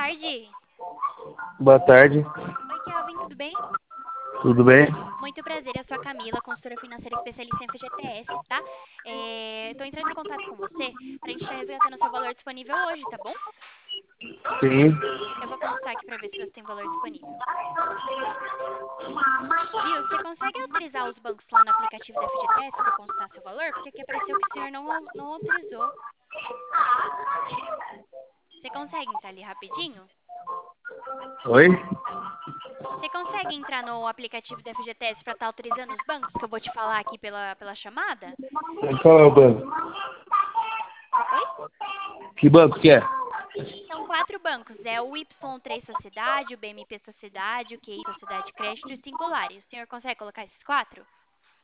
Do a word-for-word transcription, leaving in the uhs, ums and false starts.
tarde. Boa tarde, Oi, Kelvin, tudo bem? tudo bem? Muito prazer, eu sou a Camila, consultora financeira especialista em F G T S, tá? Estou entrando em contato com você para a gente estar resgatando o seu valor disponível hoje, tá bom? Sim, Eu vou consultar aqui para ver se você tem valor disponível. Viu? Você consegue autorizar os bancos lá no aplicativo da F G T S para consultar seu valor? Porque aqui apareceu que o senhor não, au- não autorizou. Você consegue entrar ali rapidinho? oi? Você consegue entrar no aplicativo da F G T S para estar autorizando os bancos que eu vou te falar aqui pela, pela chamada? Qual é o banco? Oi? Que banco que é? São quatro bancos, é o Y três Sociedade, o B M P Sociedade, o Q I Sociedade Crédito e o Singular. E o senhor consegue colocar esses quatro?